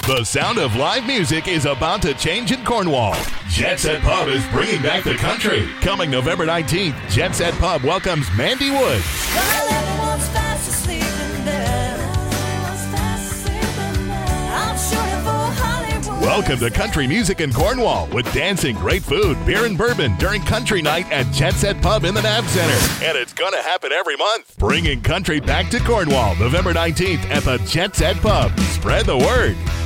The sound of live music is about to change in Cornwall. Jet Set Pub is bringing back the country. Coming November 19th, Jet Set Pub welcomes Mandy Woods. While everyone's fast asleep in bed, I'm shooting for Hollywood. Welcome to country music in Cornwall with dancing, great food, beer and bourbon during country night at Jet Set Pub in the NAB Center. And it's going to happen every month. Bringing country back to Cornwall November 19th at the Jet Set Pub. Spread the word.